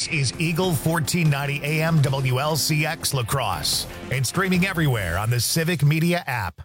This is Eagle 1490 AM WLCX La Crosse and streaming everywhere on the Civic Media app.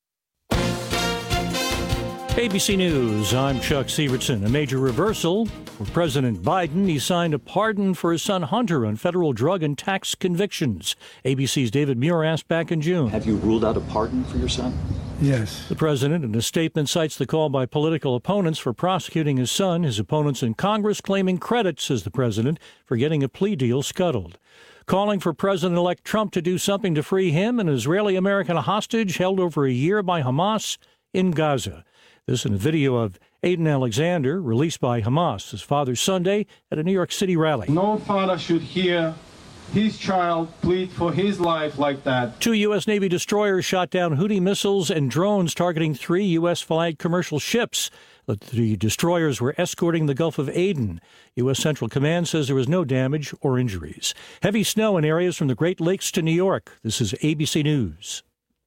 ABC News, I'm Chuck Severson. A major reversal for President Biden. He signed a pardon for his son Hunter on federal drug and tax convictions. ABC's David Muir asked back in June. Have you ruled out a pardon for your son? Yes. The president, in a statement, cites the call by political opponents for prosecuting his son. His opponents in Congress claiming credit, says the president, for getting a plea deal scuttled. Calling for President-elect Trump to do something to free him, an Israeli-American hostage held over a year by Hamas in Gaza. This in a video of Aiden Alexander, released by Hamas his father Sunday at a New York City rally. No father should hear his child plead for his life like that. 2 U.S. Navy destroyers shot down Houthi missiles and drones targeting 3 U.S.-flagged commercial ships. The destroyers were escorting the Gulf of Aden. U.S. Central Command says there was no damage or injuries. Heavy snow in areas from the Great Lakes to New York. This is ABC News.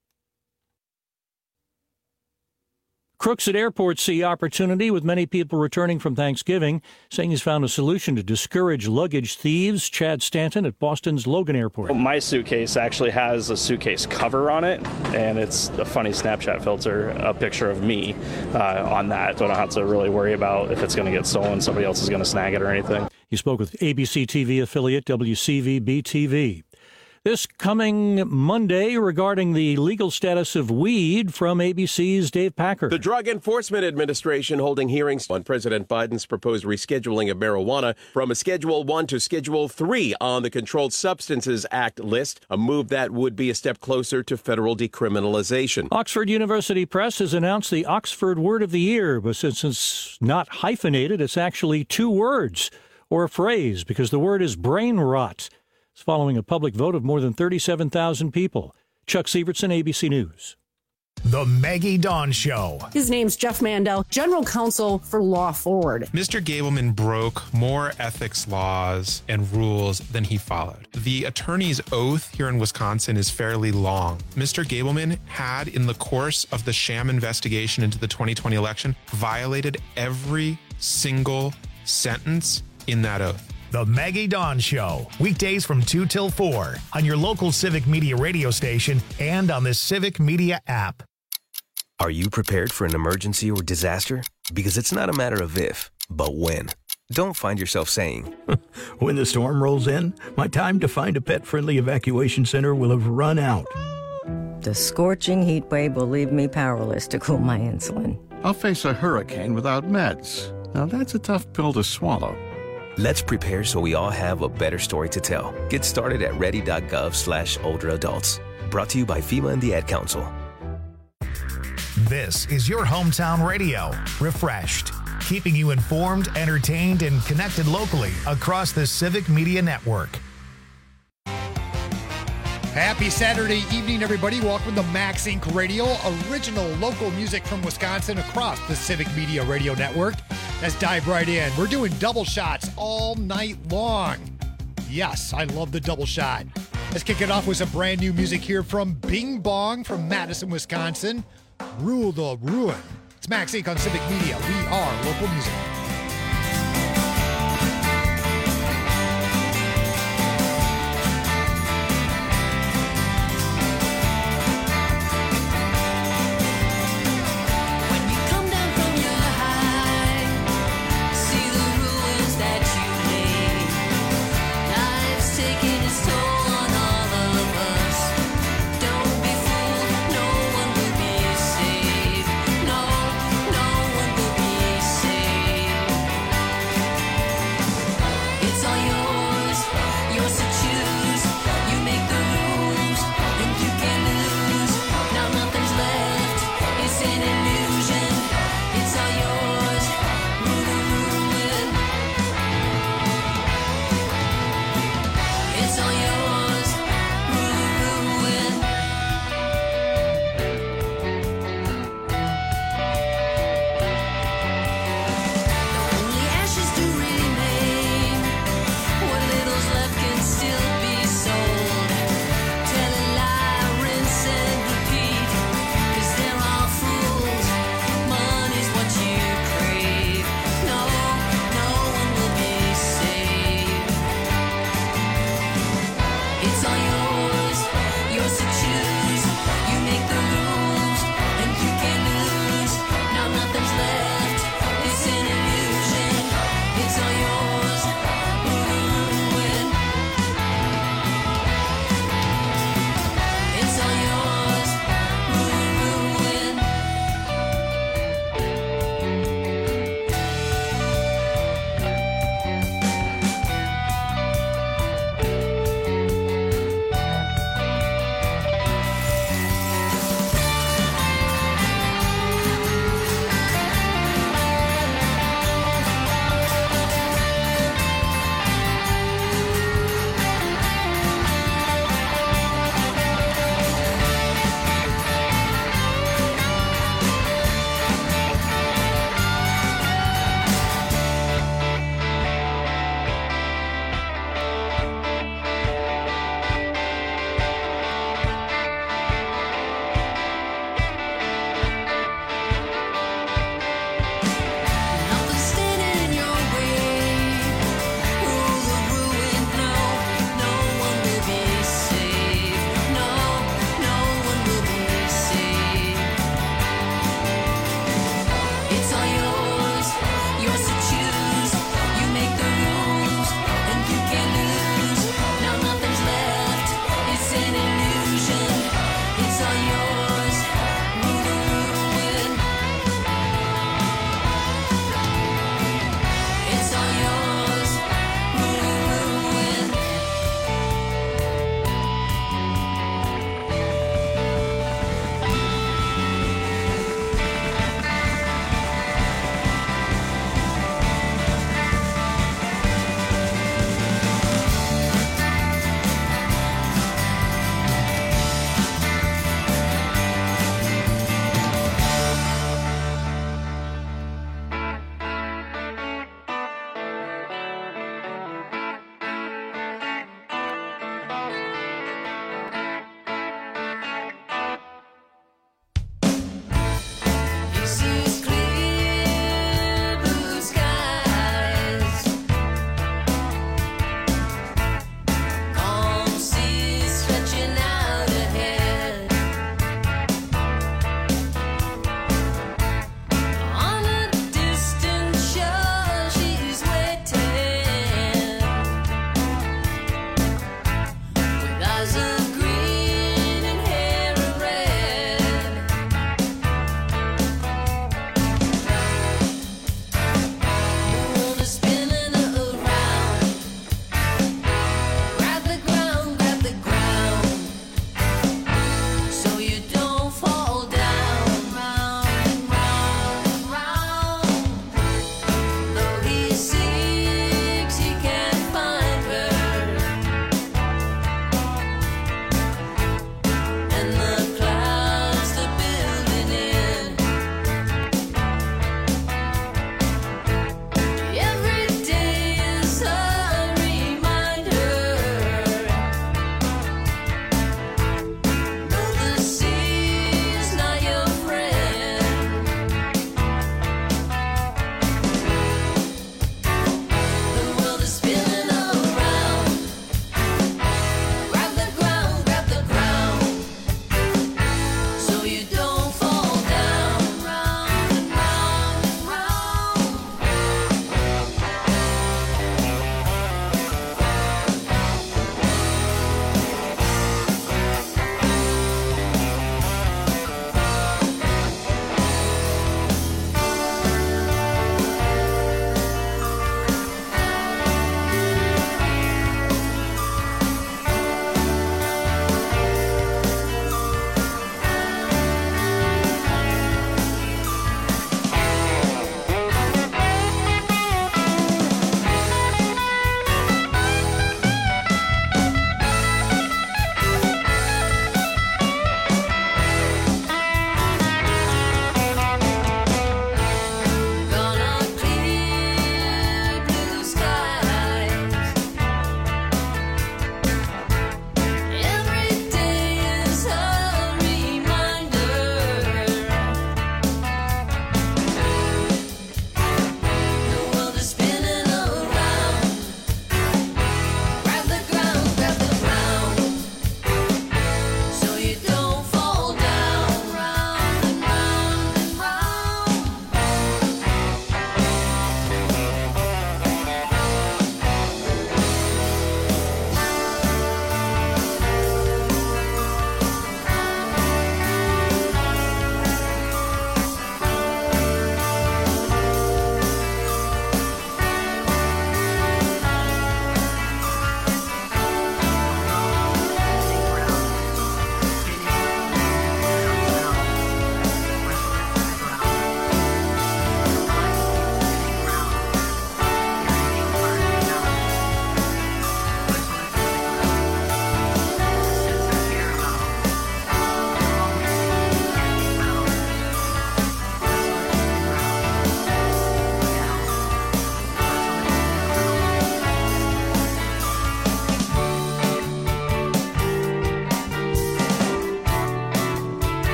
Crooks at airports see opportunity, with many people returning from Thanksgiving, saying he's found a solution to discourage luggage thieves. Chad Stanton at Boston's Logan Airport. My suitcase actually has a suitcase cover on it, and it's a funny Snapchat filter, a picture of me on that. Don't have to really worry about if it's going to get stolen, somebody else is going to snag it or anything. He spoke with ABC TV affiliate WCVB-TV. This coming Monday regarding the legal status of weed from ABC's Dave Packer. The Drug Enforcement Administration holding hearings on President Biden's proposed rescheduling of marijuana from a Schedule 1 to Schedule 3 on the Controlled Substances Act list, a move that would be a step closer to federal decriminalization. Oxford University Press has announced the Oxford Word of the Year, but since it's not hyphenated, it's actually 2 words or a phrase because the word is brain rot. It's following a public vote of more than 37,000 people. Chuck Severson, ABC News. The Maggie Dawn Show. His name's Jeff Mandel, General Counsel for Law Forward. Mr. Gableman broke more ethics laws and rules than he followed. The attorney's oath here in Wisconsin is fairly long. Mr. Gableman had, in the course of the sham investigation into the 2020 election, violated every single sentence in that oath. The Maggie Dawn Show, weekdays from 2 till 4 on your local Civic Media radio station and on the Civic Media app. Are you prepared for an emergency or disaster? Because it's not a matter of if, but when. Don't find yourself saying, when the storm rolls in, my time to find a pet-friendly evacuation center will have run out. The scorching heat wave will leave me powerless to cool my insulin. I'll face a hurricane without meds. Now that's a tough pill to swallow. Let's prepare so we all have a better story to tell. Get started at ready.gov/older adults. Brought to you by FEMA and the Ad Council. This is your hometown radio, refreshed, keeping you informed, entertained, and connected locally across the Civic Media Network. Happy Saturday evening, everybody. Welcome to Max Inc. Radio, original local music from Wisconsin across the Civic Media Radio Network. Let's dive right in. We're doing double shots all night long. Yes, I love the double shot. Let's kick it off with some brand new music here from Bing Bong from Madison, Wisconsin. Rule the Ruin. It's Max Inc. on Civic Media. We are local music.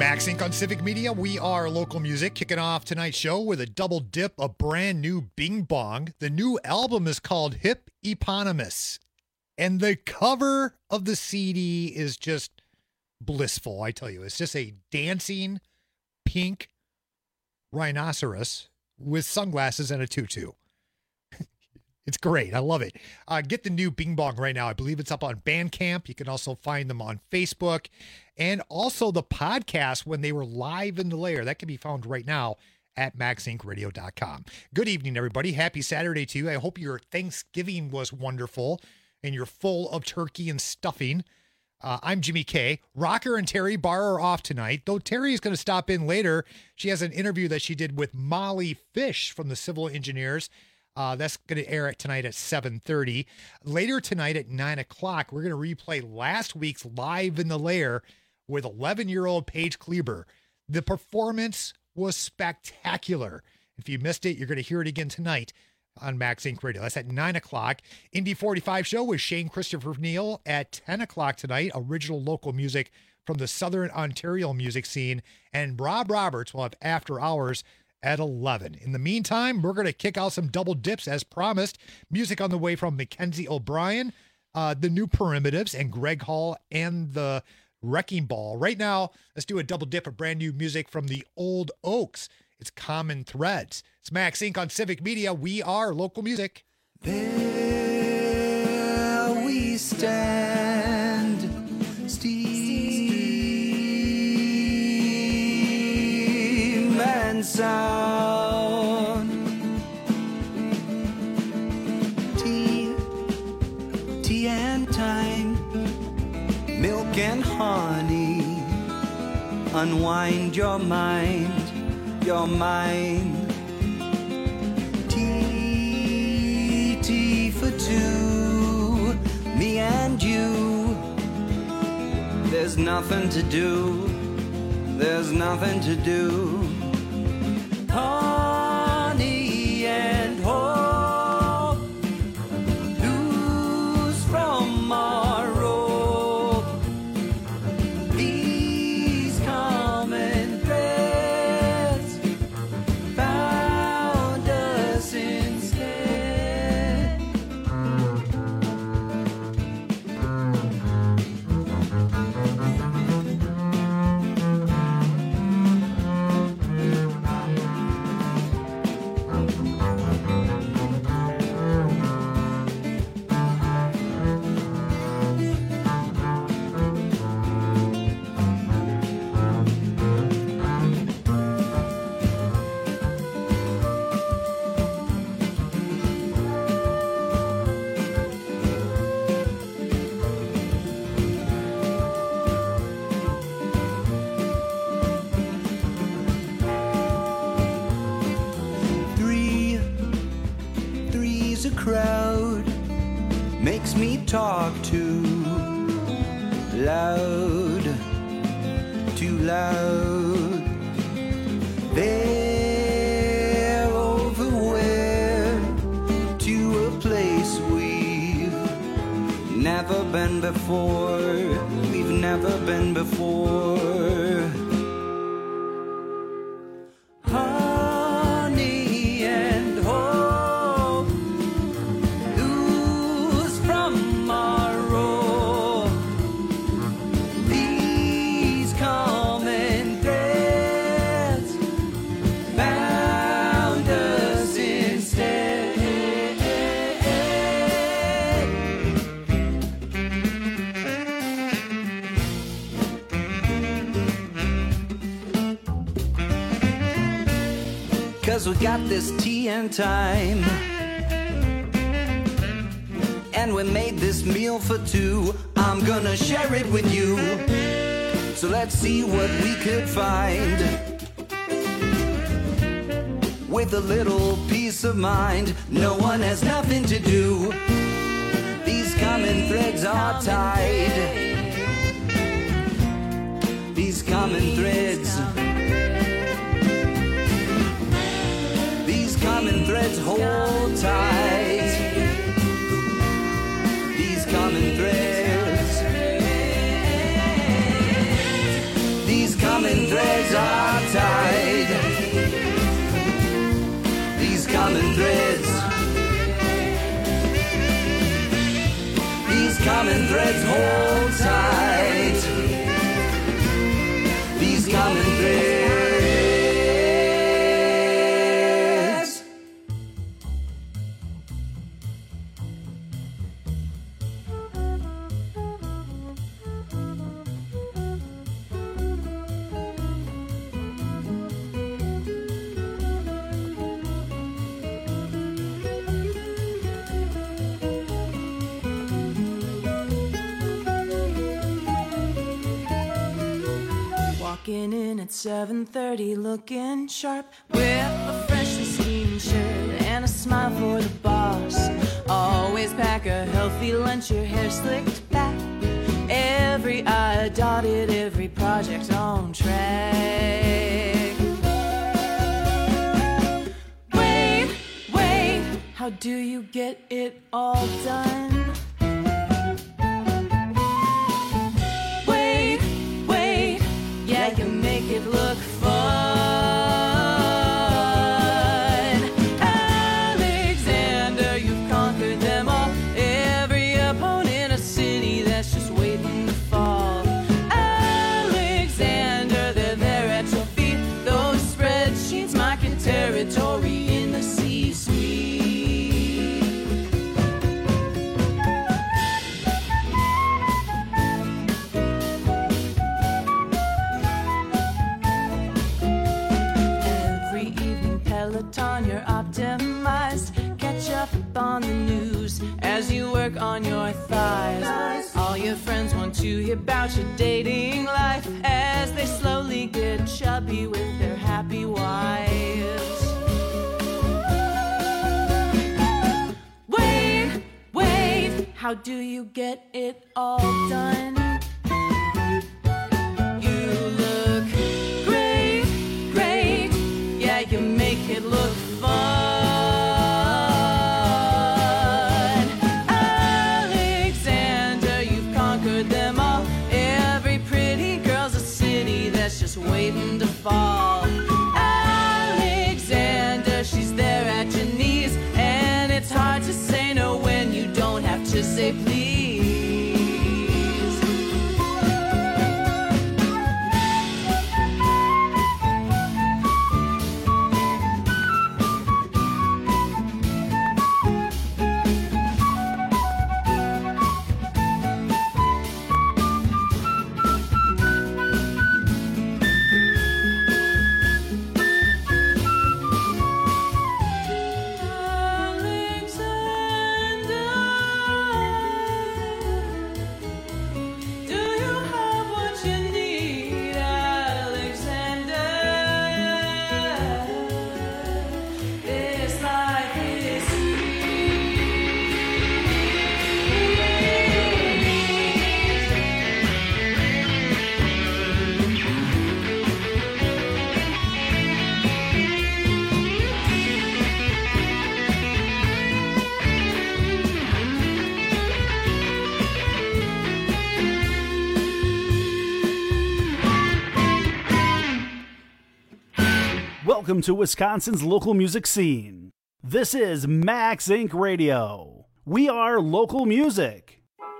Max Inc. on Civic Media. We are local music, kicking off tonight's show with a double dip, a brand new Bing Bong. The new album is called Hip Eponymous, and the cover of the CD is just blissful, I tell you. It's just a dancing pink rhinoceros with sunglasses and a tutu. It's great. I love it. Get the new Bing Bong right now. I believe it's up on Bandcamp. You can also find them on Facebook. And also the podcast when they were live in the lair. That can be found right now at maxincradio.com. Good evening, everybody. Happy Saturday to you. I hope your Thanksgiving was wonderful and you're full of turkey and stuffing. I'm Jimmy K. Rocker and Terry Barr are off tonight, though Terry is going to stop in later. She has an interview that she did with Molly Fish from the Civil Engineers. That's going to air tonight at 7:30. Later tonight at 9 o'clock, we're going to replay last week's Live in the Lair with 11-year-old Paige Kleber. The performance was spectacular. If you missed it, you're going to hear it again tonight on Max Inc. Radio. That's at 9 o'clock. Indy 45 show with Shane Christopher Neal at 10 o'clock tonight. Original local music from the Southern Ontario music scene. And Rob Roberts will have After Hours at 11. In the meantime, we're going to kick out some double dips as promised. Music on the way from Mackenzie O'Brien, the New Primitives, and Greg Hall and the Wrecking Ball. Right now, let's do a double dip of brand new music from the Old Oaks. It's Common Threads. It's Max Inc. on Civic Media. We are local music. There we stand, steam and sound. Tea and time, milk and honey. Unwind your mind. Your mind. Tea for two, me and you. There's nothing to do. There's nothing to do. Honey and hope, loose from our rope. These common threads found us instead. Three's a crowd, makes me talk too loud, too loud. They're over where, to a place we've never been before. We've never been before. Honey and hope, loose from our rope. These common threads bound us instead. 'Cause we got this tea and time, and we made this meal for two. I'm gonna share it with you, so let's see what we could find. With a little peace of mind, no one has nothing to do. These common threads are tied. These common threads. These common threads hold tight. These common threads. These common threads. common threads hold tight. These common threads. Walking in at 7:30, looking sharp with a freshly steamed shirt and a smile for the boss. Always pack a healthy lunch, your hair slicked back, every I dotted, every project on track. Wait, how do you get it all done? Yeah, you make it look fun. Alexander, you've conquered them all. Every opponent, a city that's just waiting to fall. Alexander, they're there at your feet. Those spreadsheets marking territory in the C-suite. Peloton, you're optimized. Catch up on the news as you work on your thighs. All your friends want to hear about your dating life as they slowly get chubby with their happy wives. Wait, how do you get it all done? You make it look fun. Alexander, you've conquered them all. Every pretty girl's a city that's just waiting to fall. Alexander, she's there at your knees, and it's hard to say no when you don't have to say please. Welcome to Wisconsin's local music scene. This is Max Inc. Radio. We are local music.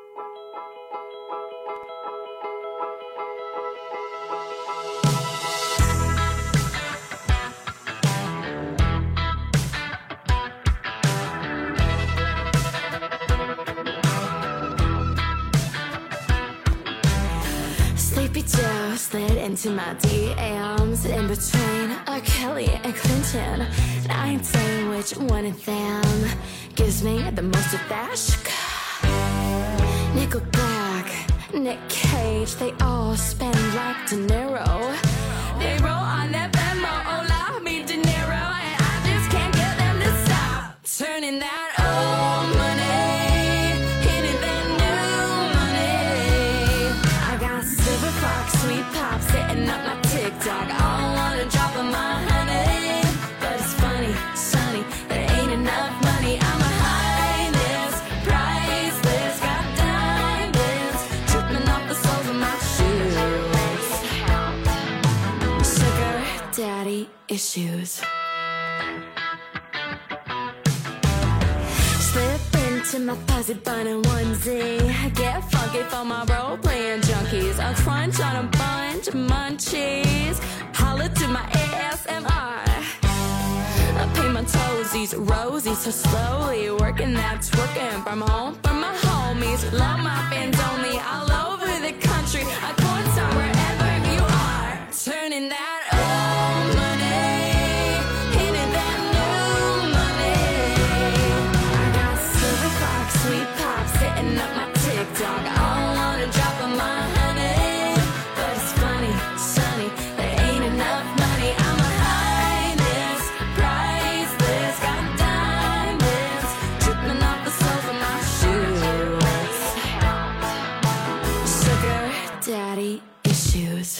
Sleepy Joe slid into my DMs in between Kelly and Clinton. And I ain't saying which one of them gives me the most of that sugar. Nickelback, Nick Cage, they all spend like De Niro. They roll on that Venmo, hola, mi dinero, and I just can't get them to stop turning that old money into that new money. I got silver fox, sweet pop, sitting up my TikTok. I don't wanna drop on my honey, but it's funny, sunny, there ain't enough money. I'm a highness, priceless, got diamonds dripping off the soles of my shoes. Sugar daddy issues. Slip into into my fuzzy bun and onesie. Get funky for my role-playing junkies. I'll crunch on a bunch of munchies. Holla to my ASMR. I paint my toesies rosy, so slowly working that twerking from home for my homies. Love my fans only all over the country. I coincide wherever you are. Turning that old money into that new money. I got silver clock, sweet pop sitting up my TikTok. I don't wanna drop on my honey, but it's funny, sunny, there ain't enough money. I'm a highness, priceless, got diamonds dripping off the soles of my shoes. Sugar daddy issues.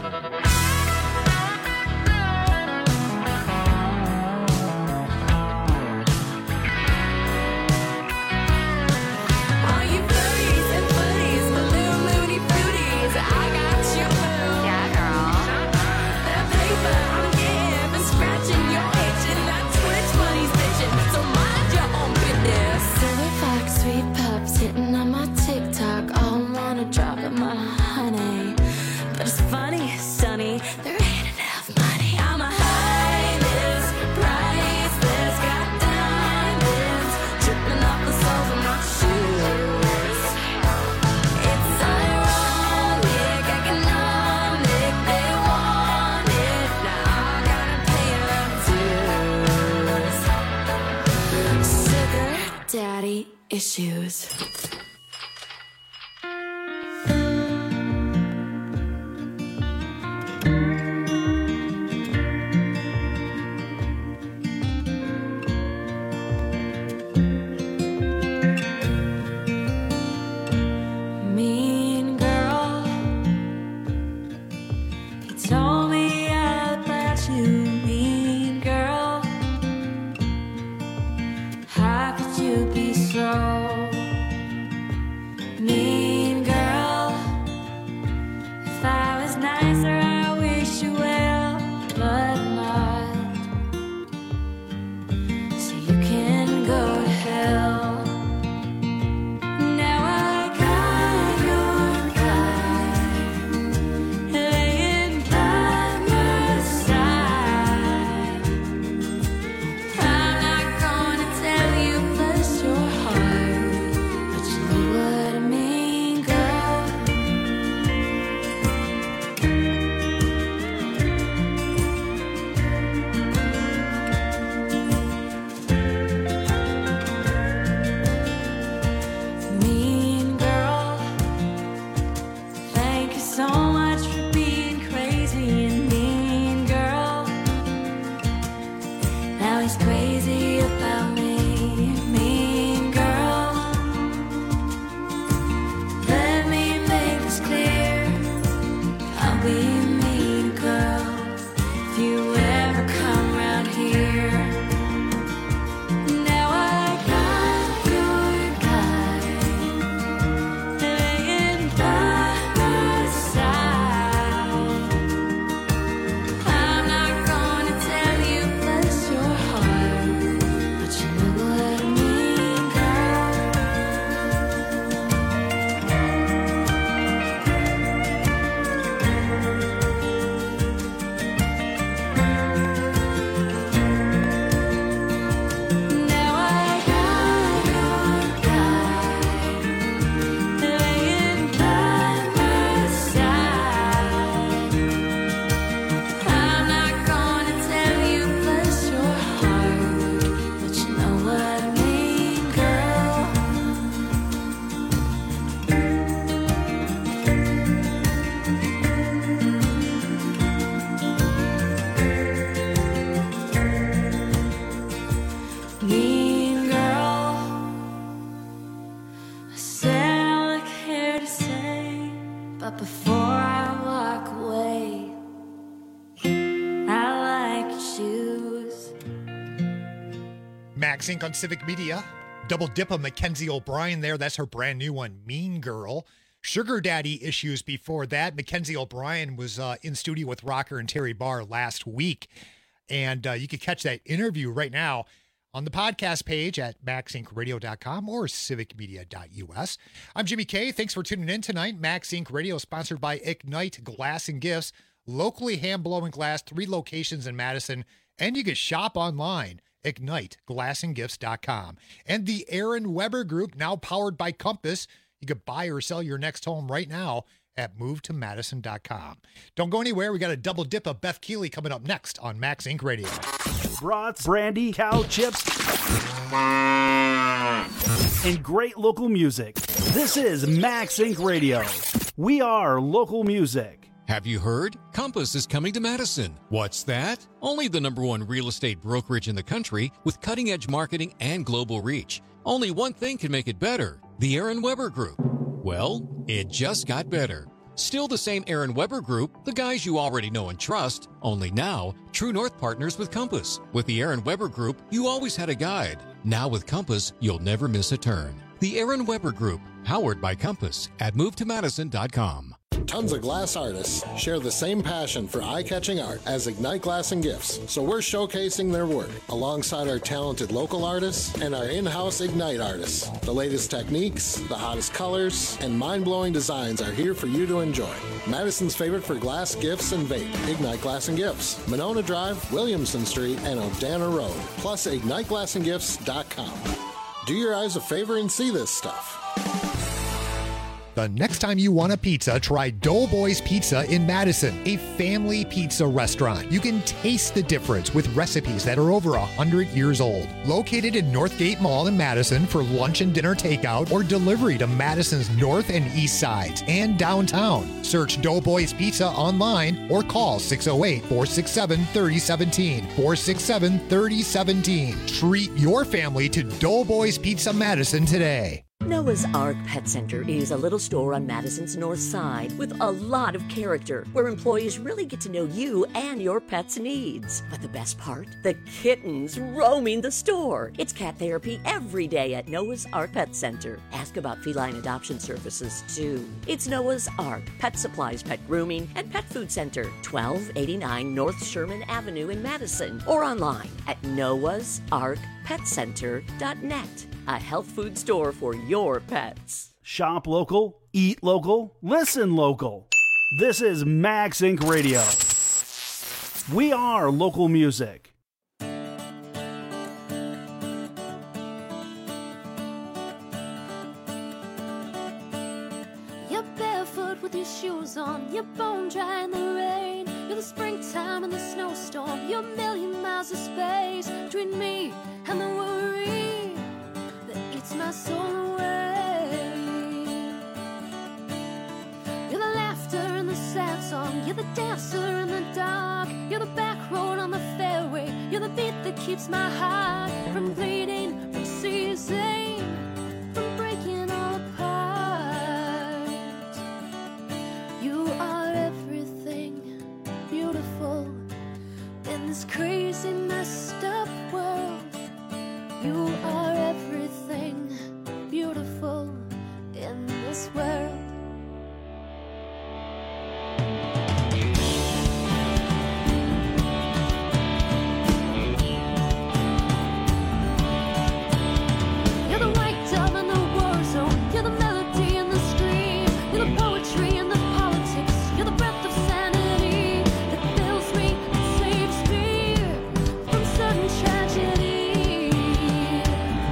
All you footies and footies, balloon loony fruities, I got you blue. Yeah, girl. That paper I'm getting for scratching your itch and that Twitch money's bitching, so mind your own business. Silver fox, sweet pups hitting on my TikTok. All wanna drop of my honey, but it's funny, sunny, there ain't enough money. I'm a highness, priceless, got diamonds dripping off the soles of my shoes. It's ironic, economic, they want it, now I gotta pay them dues. Sugar daddy issues. Mean girl, you told me about you, mean girl. How could you be so mean, girl? If I was nicer, I wish you well, but I'm not. So you can go to hell. Now I got your guy laying by my side. I'm not gonna tell you bless your heart, but you know what I mean, girl. Mean girl, thank you so much for being crazy and mean, girl. Now he's crazy about me, mean girl. Let me make this clear, I'll be a mean girl if you ever come around here. Now I got your guy laying by my side. I'm not gonna tell you bless your heart, but you know what I mean, Now I got your guy laying by my side. I'm not gonna tell you bless your heart, but you know what I mean, girl. Mean girl, I said all I care to say, but before I walk away, I like your shoes. Max Inc. on Civic Media. Double dip of Mackenzie O'Brien there. That's her brand new one, Mean Girl. Sugar Daddy Issues before that. Mackenzie O'Brien was in studio with Rocker and Terry Barr last week. And you can catch that interview right now on the podcast page at maxincradio.com or civicmedia.us. I'm Jimmy K. Thanks for tuning in tonight. Max Inc. Radio sponsored by Ignite Glass and Gifts, locally hand-blowing glass, 3 locations in Madison, and you can shop online, igniteglassandgifts.com. And the Aaron Weber Group, now powered by Compass. You could buy or sell your next home right now at movetomadison.com. Don't go anywhere. We got a double dip of Beth Keeley coming up next on Max Inc. Radio. Brats, brandy, cow chips, and great local music. This is Max Inc. Radio. We are local music. Have you heard? Compass is coming to Madison. What's that? Only the #1 real estate brokerage in the country with cutting-edge marketing and global reach. Only one thing can make it better: the Aaron Weber Group. Well, it just got better. Still the same Aaron Weber Group, the guys you already know and trust, only now, True North partners with Compass. With the Aaron Weber Group, you always had a guide. Now with Compass, you'll never miss a turn. The Aaron Weber Group, powered by Compass at movetomadison.com. Tons of glass artists share the same passion for eye-catching art as Ignite Glass and Gifts, so we're showcasing their work alongside our talented local artists and our in-house Ignite artists. The latest techniques, the hottest colors, and mind-blowing designs are here for you to enjoy. Madison's favorite for glass, gifts, and vape, Ignite Glass and Gifts. Monona Drive, Williamson Street, and Odana Road. Plus, IgniteGlassandGifts.com. Do your eyes a favor and see this stuff. The next time you want a pizza, try Doughboys Pizza in Madison, a family pizza restaurant. You can taste the difference with recipes that are over 100 years old. Located in Northgate Mall in Madison for lunch and dinner takeout or delivery to Madison's north and east sides and downtown. Search Doughboys Pizza online or call 608-467-3017. 467-3017. Treat your family to Doughboys Pizza Madison today. Noah's Ark Pet Center is a little store on Madison's north side with a lot of character where employees really get to know you and your pet's needs. But the best part? The kittens roaming the store. It's cat therapy every day at Noah's Ark Pet Center. Ask about feline adoption services, too. It's Noah's Ark Pet Supplies, Pet Grooming, and Pet Food Center, 1289 North Sherman Avenue in Madison, or online at noahsarkpetcenter.net. A health food store for your pets. Shop local, eat local, listen local. This is Max Inc. Radio. We are local music. You're barefoot with your shoes on, you're bone dry in the rain. You're the springtime and the snowstorm, you're a million miles of space between me and the worry it's my soul away. You're the laughter and the sad song, you're the dancer in the dark, you're the back road on the fairway, you're the beat that keeps my heart from bleeding, from seizing, from breaking all apart. You are everything beautiful in this crazy messed up world. You are everything beautiful in this world. You're the white dove in the war zone. You're the melody in the stream. You're the poetry in the politics. You're the breath of sanity that fills me and saves me from sudden tragedy.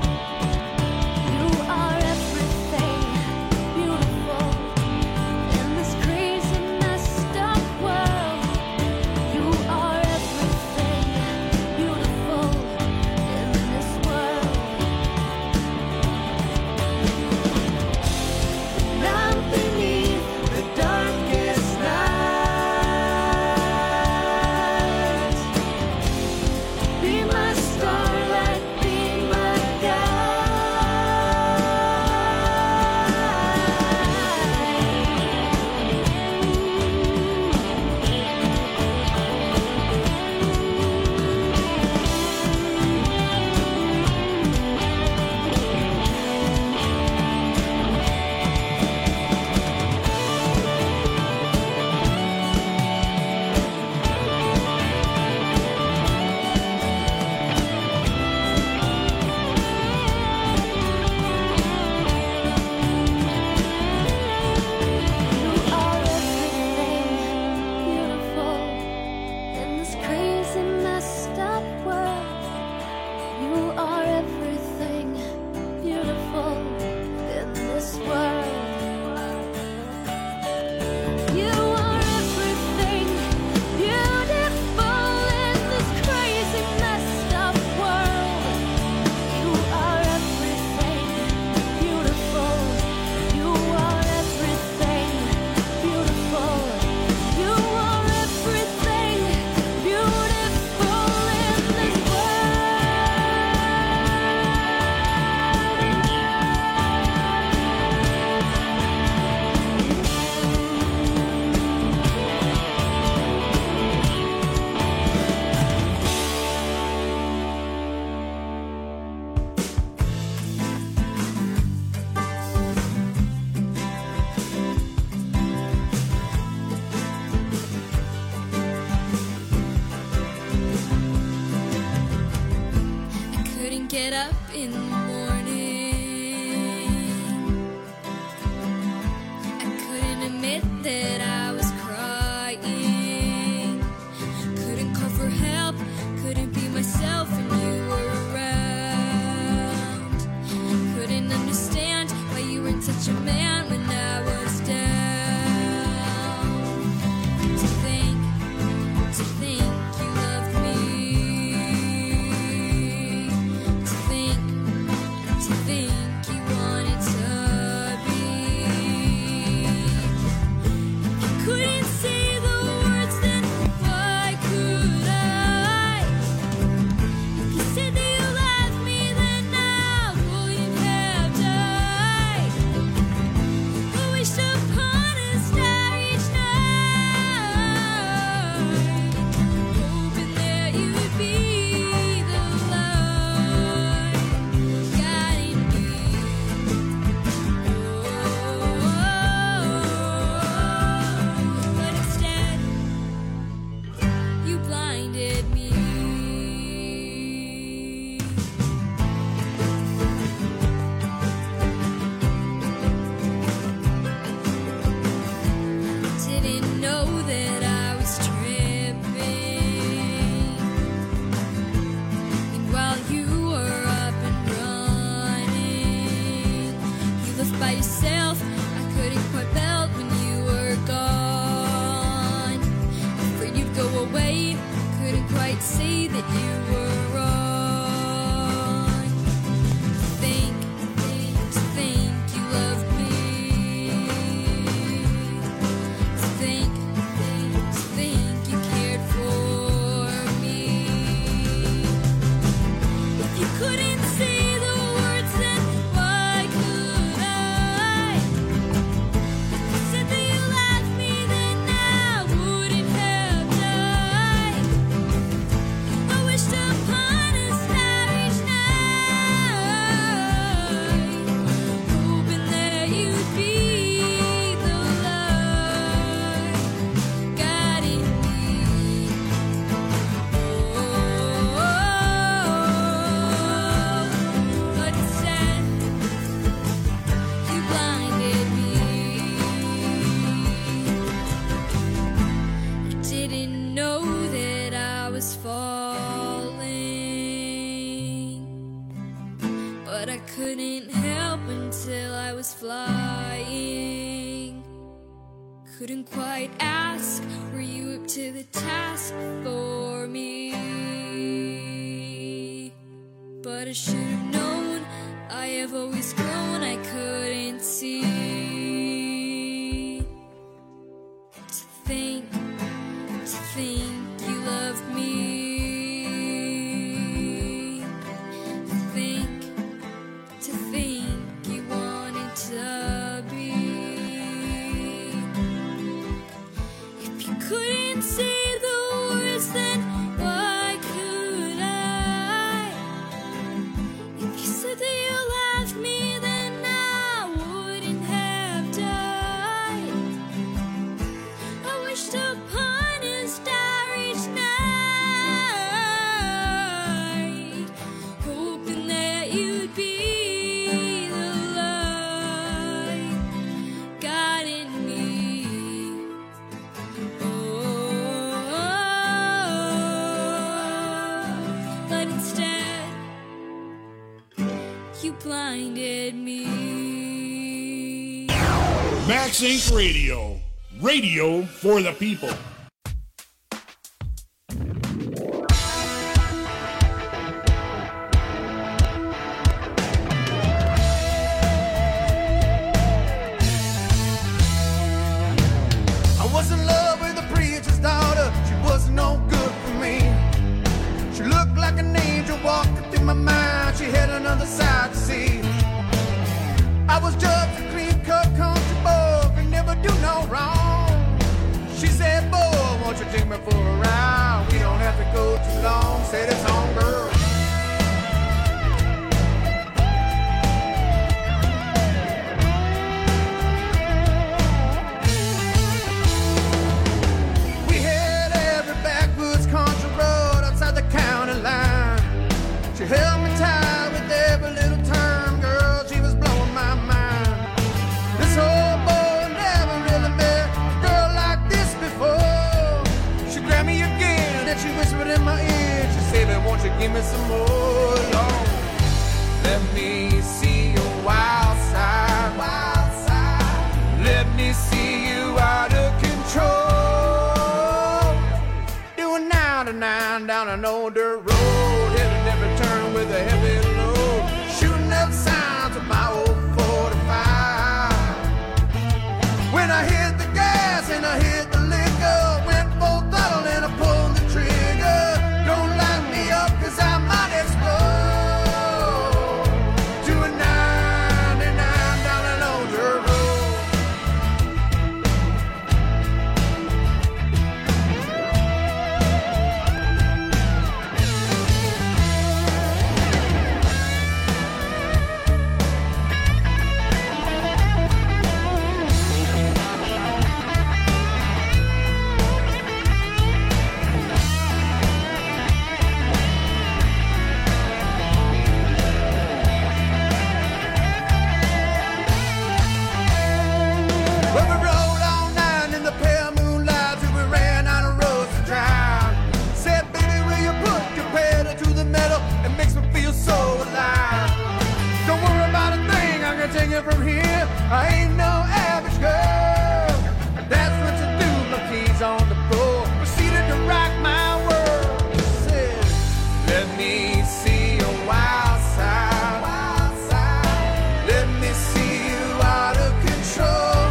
get up in the morning. I couldn't admit that I was crying. Couldn't call for help, couldn't be myself when you were around. Couldn't understand why you weren't such a man when I was down. To think you loved me. To think you wanted to be. You couldn't say the words, then why could I? If you said that you loved me, then I wouldn't have died. I wished upon a star each night, hoping that you would be the light guiding me. But instead, you blinded me. Didn't know that I was tripping. And while you were up and running, you left by yourself. I couldn't quite melt when you were gone. Afraid you'd go away, couldn't quite see that you were wrong. To think you loved me. To think you cared for me. If you couldn't say the words, then why could I? If you said that you loved me, then I wouldn't have died. I wished upon a star each night, hoping that you'd be the light guiding me. But instead, you blinded me. I didn't know that I was falling, but I couldn't help until I was flying. Couldn't quite ask, were you up to the task for me? But I should have known, I have always grown, I couldn't see. To think you loved me. To think you wanted to be. If you couldn't say the words, then why could I? If you said that you loved me, then I wouldn't have died. I wished upon a star each night, hoping that you'd be the light guiding me. But instead, you blinded me. Max Inc. Radio. Radio for the people. I was in love with the preacher's daughter. She was no good for me. She looked like an angel walking through my mind. She had another side to see. I was just a clean-cut country boy, could never do no wrong. She said, boy, in my ear. She said, "Baby, won't you give me some more, Lord? Let me see your wild side, wild side. Let me see you out of control. Doing 99 down an old dirt road, heading every turn with a heavy load, shooting up sounds of my old 45. When I hit the gas and I hit the liquor, went full throttle and I pulled the trigger. Don't light me up 'cause I might explode. Doing 99 down an old dirt road. Well, we rode all night in the pale moonlight till we ran out of roads to drive. Said, baby, will you put your pedal to the metal? It makes me feel so alive. Don't worry about a thing, I can take it from here. I ain't no average girl. That's what you do, my keys on the floor. Proceeded to rock my world. Said, let me see your wild side, wild side. Let me see you out of control.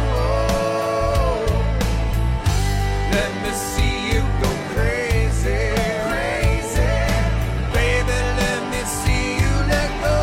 Let me see you go crazy, crazy. Baby, let me see you let go.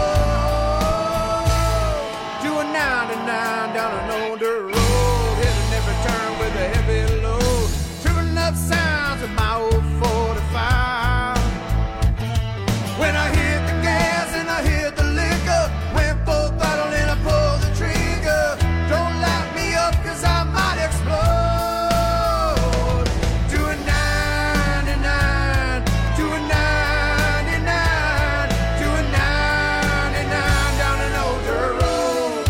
Doing 99 down an old dirt road, hitting every turn with a heavy load, tripping up sounds of my old 45. When I hit the gas and I hit the liquor, went full throttle and I pulled the trigger. Don't light me up 'cause I might explode. Doing 99, doing 99, doing 99 down an old dirt road.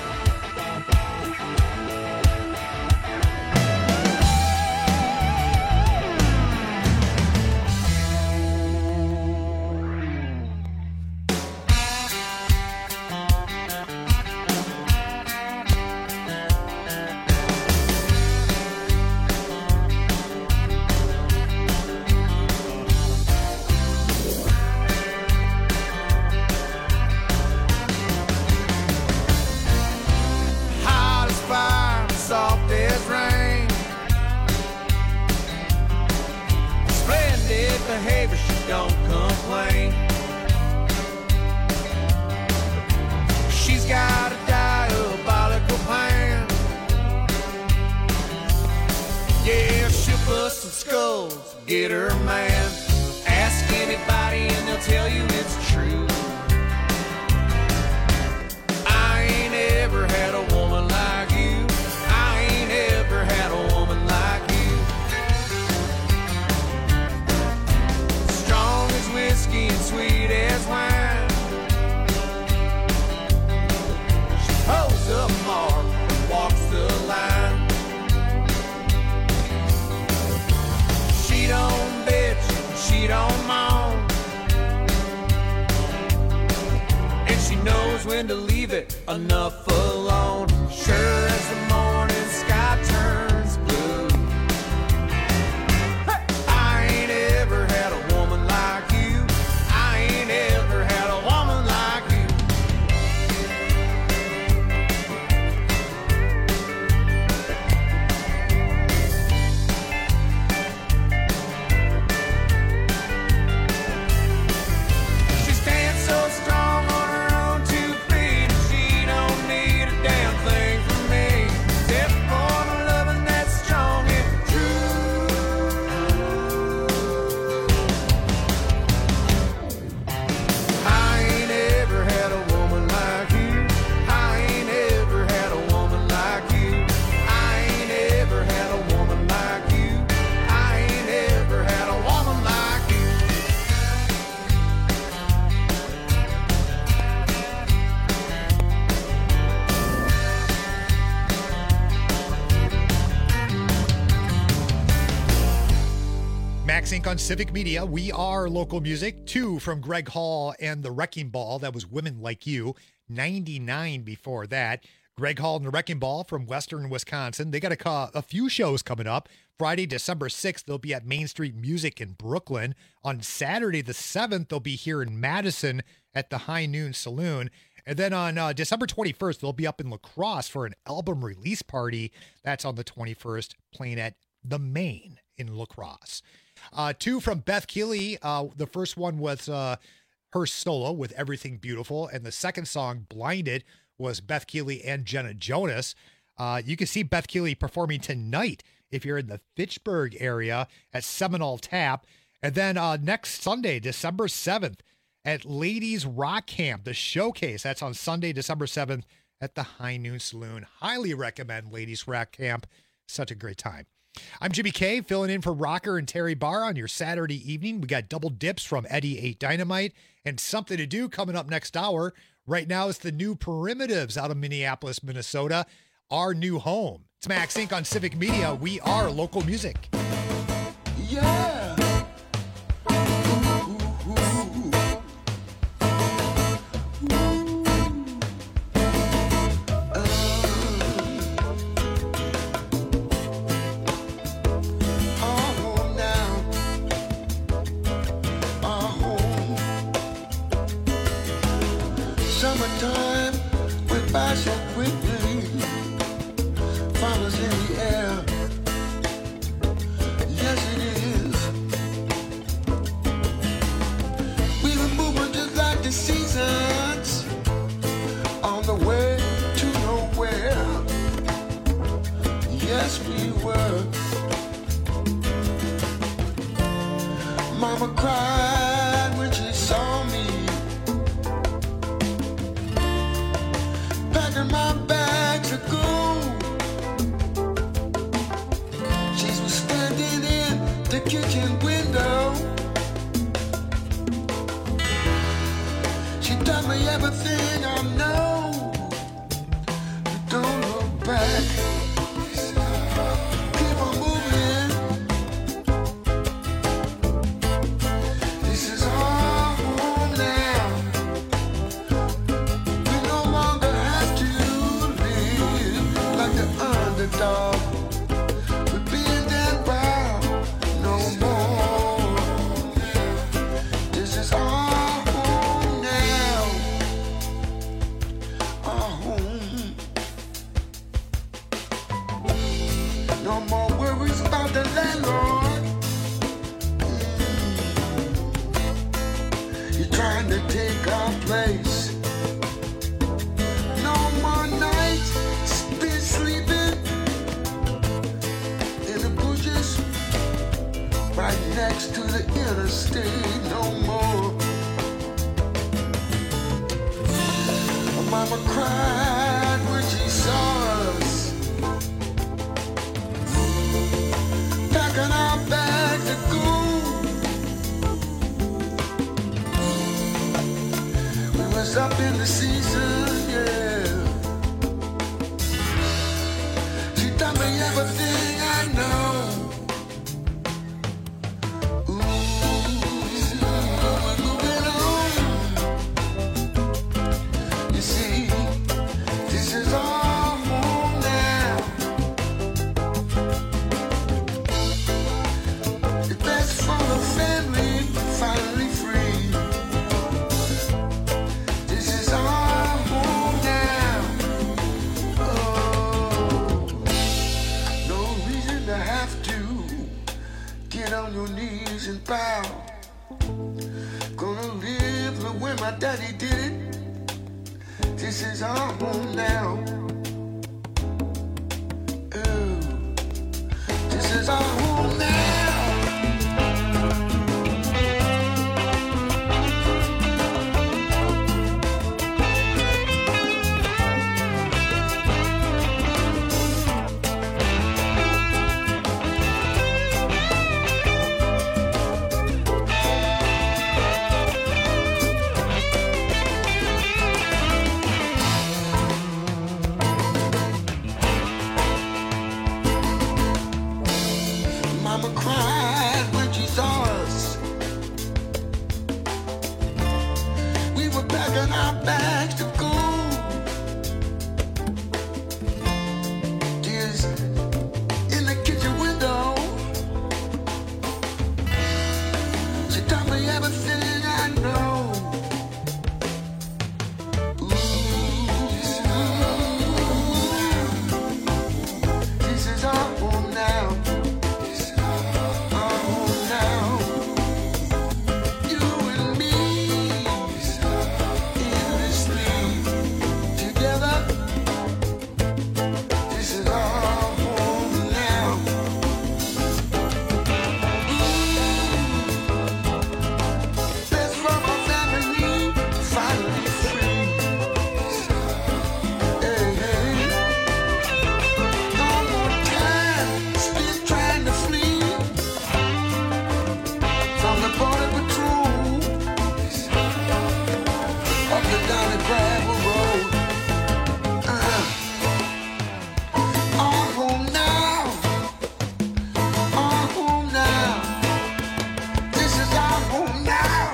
Hot as fire, soft as rain. Splendid behavior, she don't complain. She's got a diabolical plan. Yeah, she'll bust some skulls, get her man. Ask anybody and they'll tell you it's true. I ain't ever had a woman like you. I ain't ever had a woman like you. Strong as whiskey and sweet as wine. She holds up mark and walks the line. She don't bitch, she don't moan. And she knows when to leave it enough alone. Sure as the morning sky turns blue. Hey! I ain't ever had a woman like you. I ain't ever had a woman like you. She stands so strong on her own 2 feet. She don't need a Inc. on Civic Media. We are local music. 2 from Greg Hall and the Wrecking Ball. That was Women Like You. 99 before that. Greg Hall and the Wrecking Ball from Western Wisconsin. They got a few shows coming up. Friday, December 6th, they'll be at Main Street Music in Brooklyn. On Saturday, the 7th, they'll be here in Madison at the High Noon Saloon. And then on December 21st, they'll be up in La Crosse for an album release party. That's on the 21st, playing at The Main in La Crosse. 2 from Beth Keeley. The first one was her solo with Everything Beautiful. And the second song, Blinded, was Beth Keeley and Jenna Jonas. You can see Beth Keeley performing tonight if you're in the Fitchburg area at Seminole Tap. And then next Sunday, December 7th, at Ladies Rock Camp, the showcase. That's on Sunday, December 7th at the High Noon Saloon. Highly recommend Ladies Rock Camp. Such a great time. I'm Jimmy K, filling in for Rocker and Terry Barr on your Saturday evening. We got double dips from Eddie 8 Dynamite and Something to Do coming up next hour. Right now, it's the New Primitives out of Minneapolis, Minnesota. Our new home. It's Max Inc. on Civic Media. We are local music. Yeah. Summertime went by so quickly, flowers in the air. Yes, it is. We were moving just like the seasons, on the way to nowhere. Yes, we were. Mama cried when she saw me, packing my bags of gold. She was standing in the kitchen window. She taught me everything I know. Don't look back. Keep on moving. This is our home now. We no longer have to live like the underdog. We're being that proud no more. This is our home now. Our home. No more worries about the landlord. You're trying to take our place. No more nights spent sleeping in the bushes right next to the interstate. No more. Mama cried when she saw us, packing our bags to go. We was up in the season, yeah. She taught me everything I know. Ooh, we're moving on. You see, this is our home now. The best for the family, finally free. This is our home now. Oh, no reason to have to get on your knees and bow. Gonna live the way my daddy did it. This is our home now. Oh, this is our home now. packing our bags to go. Tears in the kitchen window. She taught me everything I know. This is our home now. Our home now. You and me, endlessly together. This is our home now. Best from our family, finally free. Hey, hey. No more time spent trying to flee from the border patrol up and down the gravel road. Our home now, our home now. This is our home now.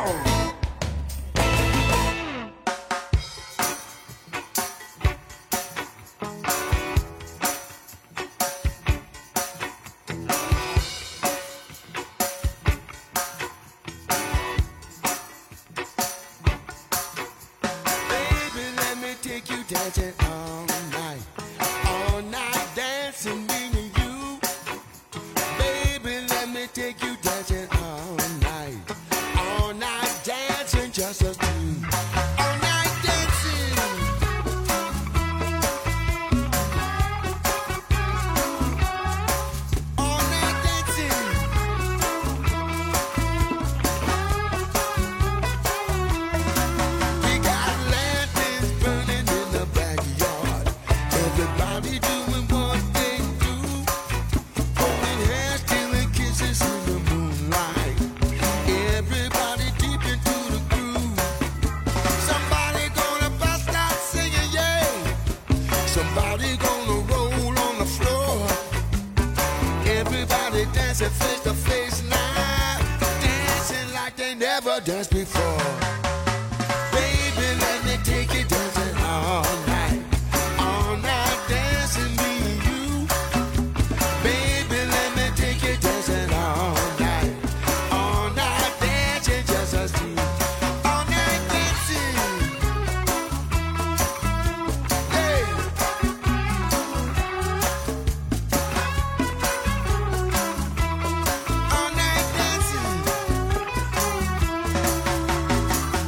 Baby, let me take you dancing all night dancing me and you. Baby, let me take you dancing all night dancing just us two. All night dancing, all night dancing. We got lanterns burning in the backyard. Everybody doing what they do. Holding hands, stealing kisses in the moonlight. Everybody deep into the groove. Somebody gonna bust out singing, yeah. Somebody gonna roll on the floor. Everybody dancing face to face now. Dancing like they never danced before. Baby, let me take you dancing all night dancing me and you. Baby, let me take you dancing all night dancing just us two. All night dancing, hey. All night dancing.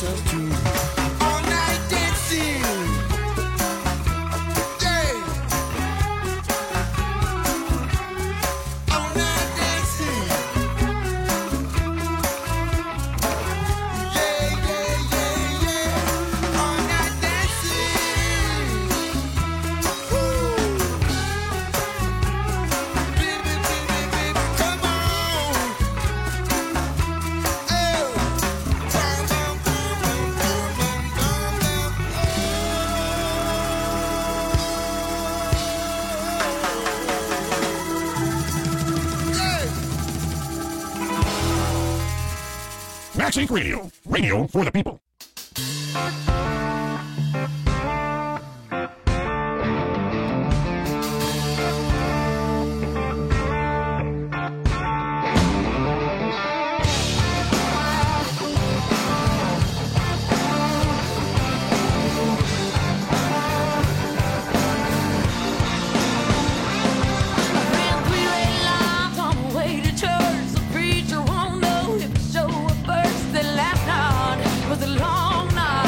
yourself too. All night dancing. Yeah. All night dancing. Yeah, yeah, yeah, yeah. All night dancing. Woo. Baby, baby, baby, come on. Max Inc. Radio. Radio for the people. Was a long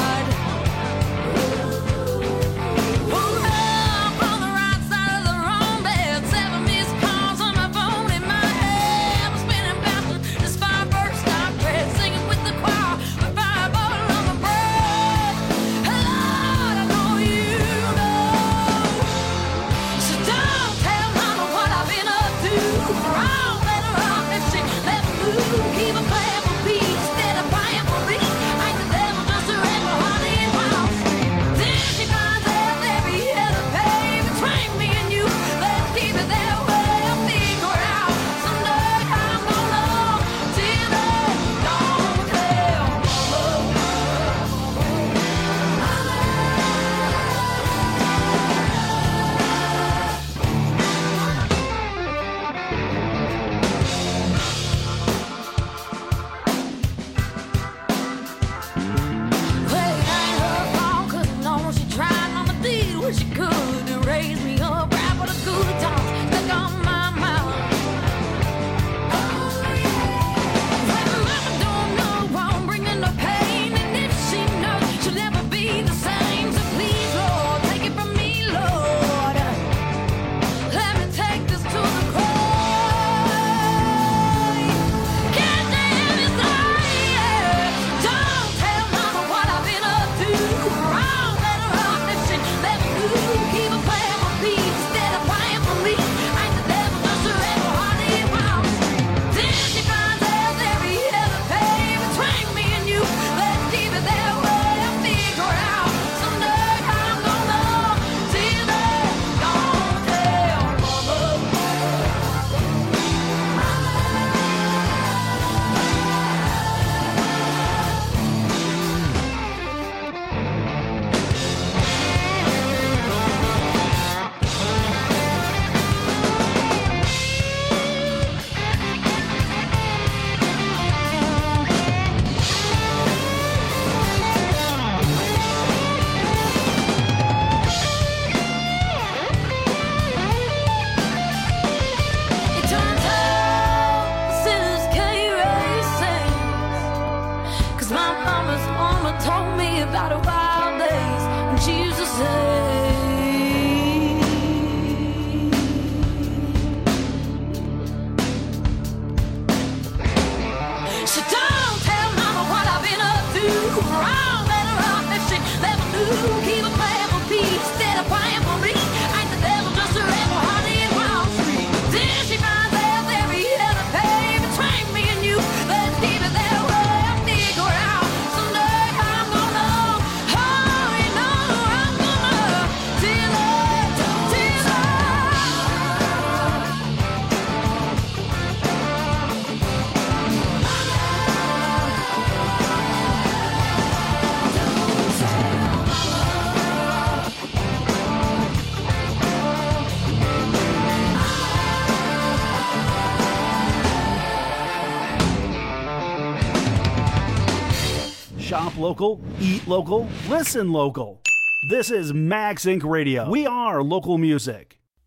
Shop local, eat local, listen local. This is Max Inc. Radio. We are local music.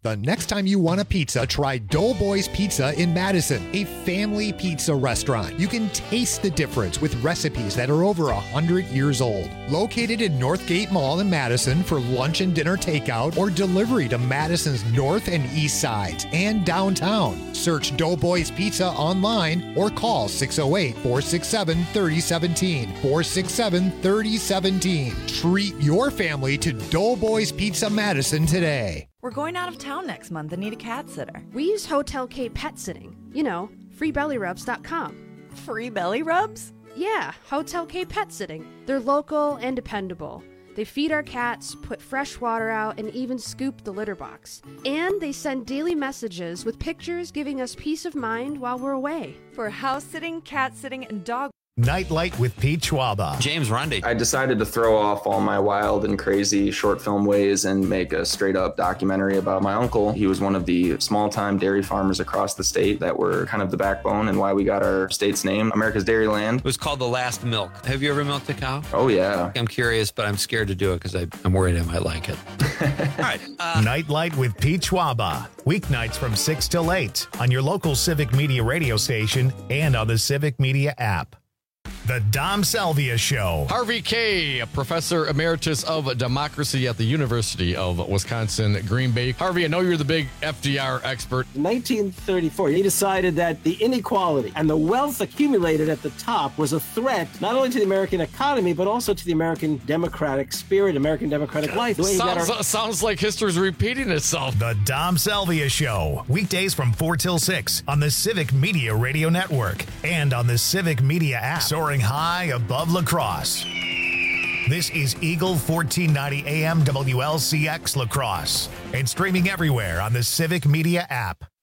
The next time you want a pizza, try Doughboys Pizza in Madison, a family pizza restaurant. You can taste the difference with recipes that are over 100 years old. Located in Northgate Mall in Madison for lunch and dinner takeout or delivery to Madison's north and east sides and downtown. Search Doughboys Pizza online or call 608-467-3017. 467-3017. Treat your family to Doughboys Pizza Madison today. We're going out of town next month and need a cat sitter. We use Hotel K Pet Sitting. You know, freebellyrubs.com. Free belly rubs? Yeah, Hotel K Pet Sitting. They're local and dependable. They feed our cats, put fresh water out, and even scoop the litter box. And they send daily messages with pictures giving us peace of mind while we're away. For house sitting, cat sitting, and dog. Nightlight with Pete Schwaba. James Rundy. I decided to throw off all my wild and crazy short film ways and make a straight up documentary about my uncle. He was one of the small time dairy farmers across the state that were kind of the backbone and why we got our state's name, America's Dairyland. It was called The Last Milk. Have you ever milked a cow? Oh, yeah. I'm curious, but I'm scared to do it because I'm worried I might like it. All right. Nightlight with Pete Schwaba. Weeknights from 6 till 8 on your local Civic Media radio station and on the Civic Media app. The Dom Salvia Show. Harvey Kaye, Professor Emeritus of Democracy at the University of Wisconsin, Green Bay. Harvey, I know you're the big FDR expert. In 1934, he decided that the inequality and the wealth accumulated at the top was a threat not only to the American economy, but also to the American democratic spirit, American democratic life. Sounds like history's repeating itself. The Dom Salvia Show. Weekdays from 4 till 6 on the Civic Media Radio Network and on the Civic Media app. Soaring high above La Crosse. This is Eagle 1490 AM WLCX La Crosse and streaming everywhere on the Civic Media app.